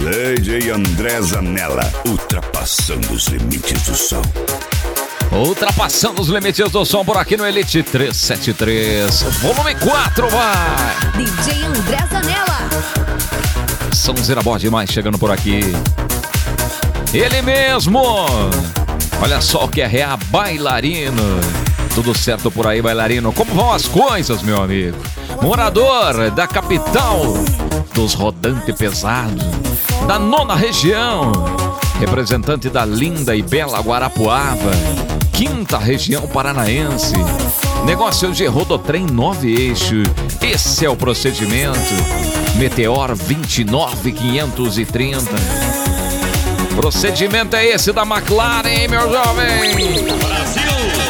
DJ André Zanella, ultrapassando os limites do som. Ultrapassando os limites do som por aqui no Elite 373, volume 4, vai! DJ André Zanella. Sonzeira boa demais chegando por aqui. Ele mesmo! Olha só o que é bailarino. Tudo certo por aí, bailarino? Como vão as coisas, meu amigo? Morador da capital dos rodantes pesados, da 9ª região, representante da linda e bela Guarapuava, 5ª região paranaense, negócio de rodotrem 9 eixos. Esse é o procedimento Meteor 29530. Procedimento é esse da McLaren, hein, meu jovem? Brasil!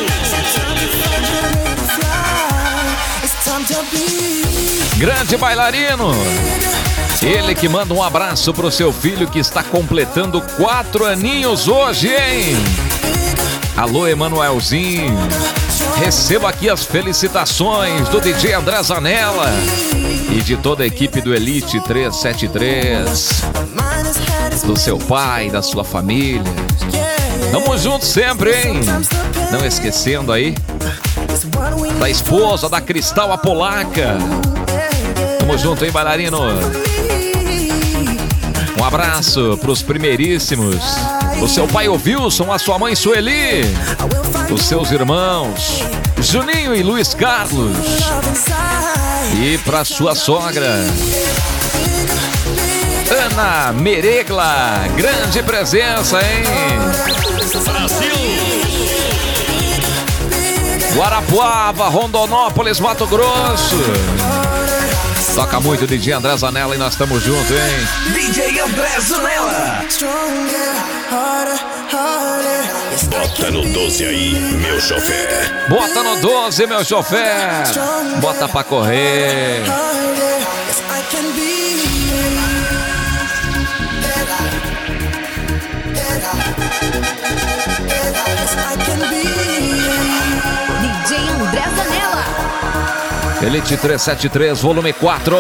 Grande bailarino. Ele que manda um abraço pro seu filho que está completando 4 aninhos hoje, hein? Alô, Emanuelzinho. Receba aqui as felicitações do DJ André Zanella e de toda a equipe do Elite 373, do seu pai, da sua família. Tamo junto sempre, hein? Não esquecendo aí da esposa da Cristal, a polaca. Tamo junto, hein, bailarino? Um abraço pros primeiríssimos, o seu pai, o Wilson, a sua mãe, Sueli, os seus irmãos, Juninho e Luiz Carlos, e pra sua sogra, Ana Meregla. Grande presença, hein? Brasil! Guarapuava, Rondonópolis, Mato Grosso. Toca muito DJ André Zanella e nós estamos juntos, hein? DJ André Zanella. Bota no 12 aí, meu chofer. Bota no 12, meu chofer. Bota pra correr. DJ André Zanella. Elite 373, volume 4.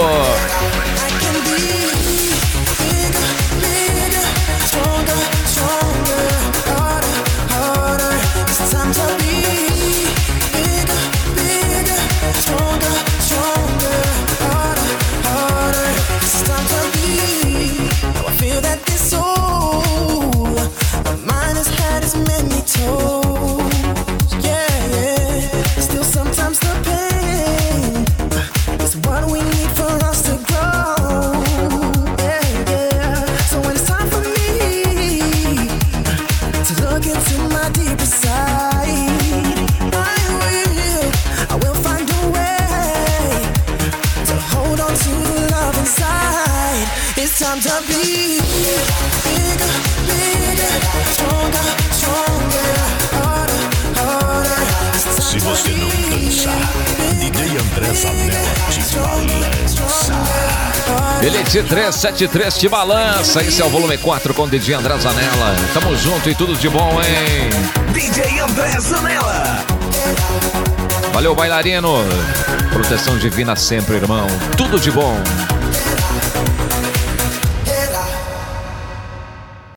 Se você não dançar, DJ André Zanella te balança. Elite 373 te balança. Esse é o volume 4 com DJ André Zanella. Tamo junto e tudo de bom, hein? DJ André Zanella. Valeu, bailarino. Proteção divina sempre, irmão. Tudo de bom.